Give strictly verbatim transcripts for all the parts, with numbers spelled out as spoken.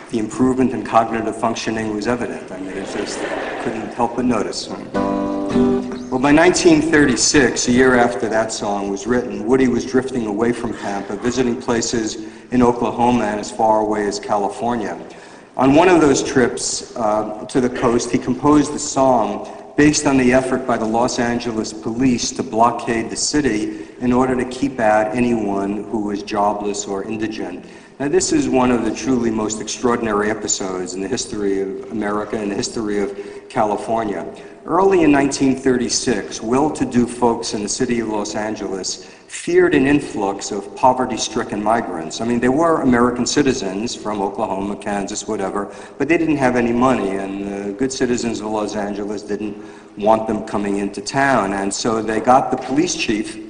the improvement in cognitive functioning was evident. I mean, it just couldn't help but notice. Well, by nineteen thirty-six, a year after that song was written, Woody was drifting away from Pampa, visiting places in Oklahoma and as far away as California. On one of those trips uh, to the coast, he composed a song based on the effort by the Los Angeles police to blockade the city in order to keep out anyone who was jobless or indigent. Now, this is one of the truly most extraordinary episodes in the history of America and the history of California. Early in nineteen thirty-six, well-to-do folks in the city of Los Angeles feared an influx of poverty-stricken migrants. I mean, they were American citizens from Oklahoma, Kansas, whatever, but they didn't have any money, and the good citizens of Los Angeles didn't want them coming into town. And so they got the police chief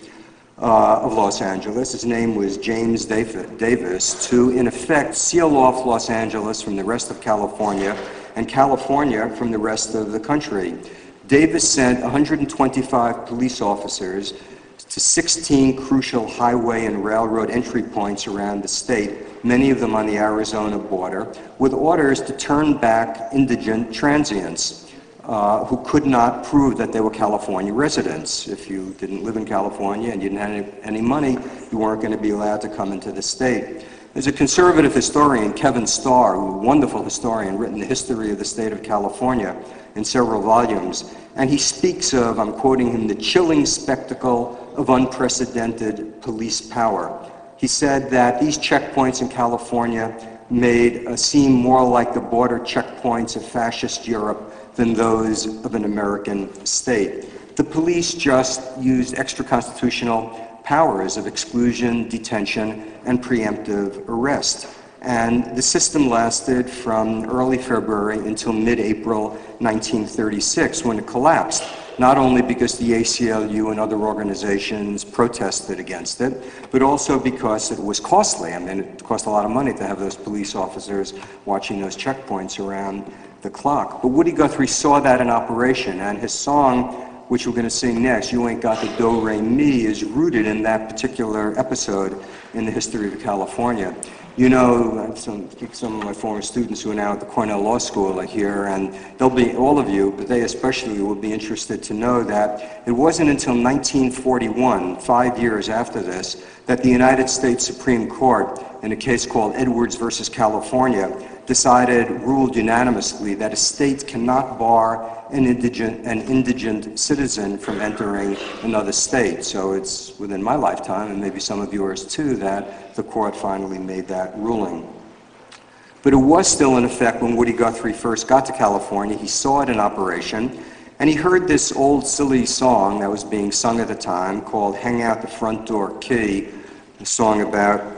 uh, of Los Angeles, his name was James Davis, to, in effect, seal off Los Angeles from the rest of California and California from the rest of the country. Davis sent one hundred twenty-five police officers to sixteen crucial highway and railroad entry points around the state, many of them on the Arizona border, with orders to turn back indigent transients uh, who could not prove that they were California residents. If you didn't live in California and you didn't have any, any money, you weren't going to be allowed to come into the state. There's a conservative historian, Kevin Starr, a wonderful historian, written the history of the state of California in several volumes, and he speaks of, I'm quoting him, the chilling spectacle of unprecedented police power. He said that these checkpoints in California made uh, seem more like the border checkpoints of fascist Europe than those of an American state. The police just used extra-constitutional powers of exclusion, detention, and preemptive arrest. And the system lasted from early February until mid-April nineteen thirty-six, when it collapsed, not only because the A C L U and other organizations protested against it, but also because it was costly. I mean, it cost a lot of money to have those police officers watching those checkpoints around the clock. But Woody Guthrie saw that in operation, and his song, which we're going to sing next, You Ain't Got the Do Re Mi, is rooted in that particular episode in the history of California. You know, some, some of my former students who are now at the Cornell Law School are here, and they'll be, all of you, but they especially will be interested to know that it wasn't until nineteen forty-one, five years after this, that the United States Supreme Court, in a case called Edwards versus California, decided, ruled unanimously, that a state cannot bar an indigent, an indigent citizen from entering another state. So it's within my lifetime, and maybe some of yours too, that the court finally made that ruling. But it was still in effect when Woody Guthrie first got to California. He saw it in operation, and he heard this old silly song that was being sung at the time called Hang Out the Front Door Key, a song about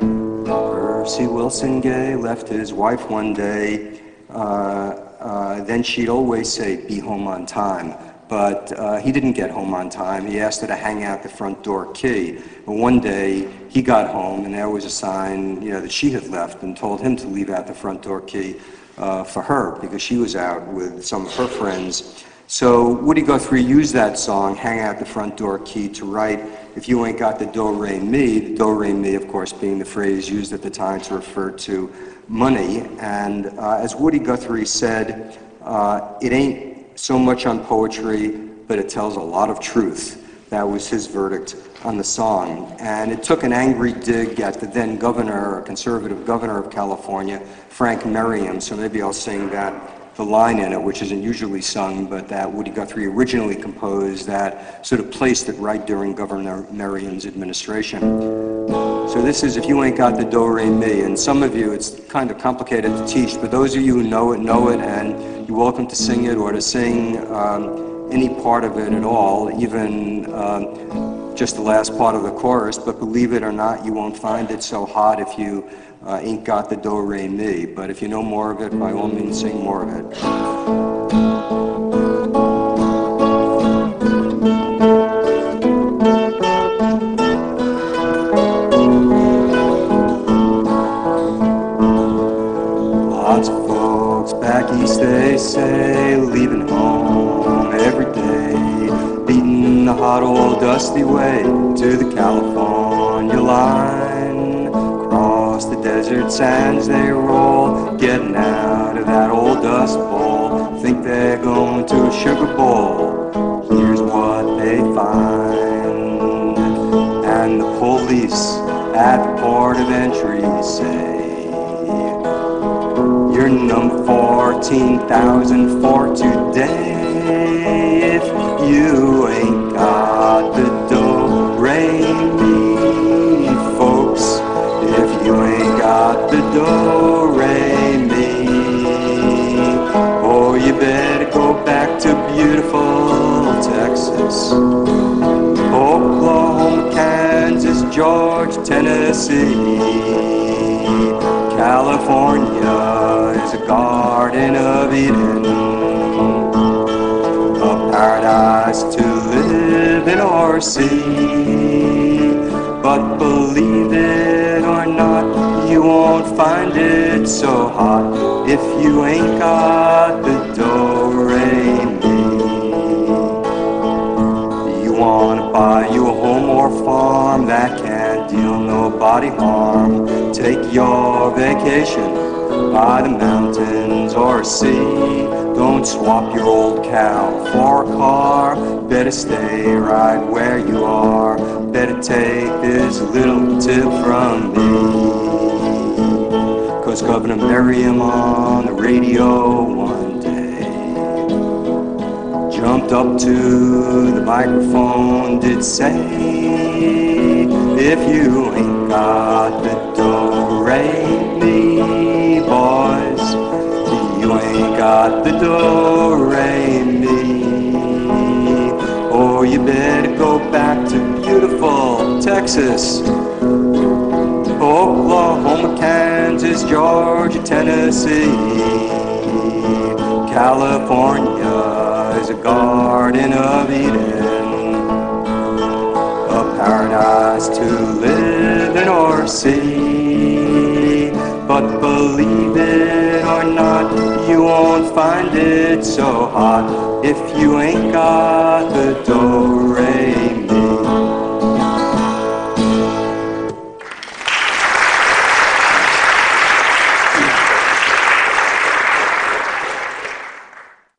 Percy Wilson Gay left his wife one day. Uh, uh, then she'd always say, be home on time. But uh, he didn't get home on time. He asked her to hang out the front door key. But one day, he got home, and there was a sign, you know, that she had left, and told him to leave out the front door key uh, for her, because she was out with some of her friends. So Woody Guthrie used that song, Hang Out the Front Door Key, to write, If You Ain't Got the Do Re Mi, the Do Re Mi, of course, being the phrase used at the time to refer to money. And uh, as Woody Guthrie said, uh, it ain't so much on poetry, but it tells a lot of truth. That was his verdict on the song. And it took an angry dig at the then governor, or conservative governor of California, Frank Merriam. So maybe I'll sing that, the line in it, which isn't usually sung, but that Woody Guthrie originally composed, that sort of placed it right during Governor Merriam's administration. So this is If You Ain't Got the Do Re Mi, and some of you, it's kind of complicated to teach, but those of you who know it, know it, and you're welcome to sing it or to sing um, any part of it at all, even um, just the last part of the chorus, but believe it or not, you won't find it so hot if you uh, ain't got the Do Re Mi, but if you know more of it, by all means sing more of it. Lots of folks back east, they say, leaving home every day, beating the hot old dusty way to the California line, cross across the desert sands they roll, getting out of that old dust bowl. Think they're going to a sugar bowl. Here's what they find, and the police at the port of entry say, you're number fourteen thousand for today. If you ain't got the do-re-mi, folks, if you ain't got the do-re-mi, oh, you better go back to beautiful Texas, Oklahoma, Kansas, Georgia, Tennessee. California is a garden of Eden, a paradise to live in or see. But believe it or not, you won't find it so hot if you ain't got the do-re-mi. You wanna buy you a home or farm that can't deal nobody harm. Take your vacation by the mountains or sea. Don't swap your old cow for a car. Better stay right where you are. Better take this little tip from me. 'Cause Governor Merriam on the radio one day jumped up to the microphone, did say, if you ain't got the do-re-mi, boys, you ain't got the do-re-mi, oh, you better go back to beautiful Texas, Oklahoma, Kansas, Georgia, Tennessee. California is a garden of Eden, a paradise to live in or see. But believe it or not, you won't find it so hot if you ain't got the do-re-mi.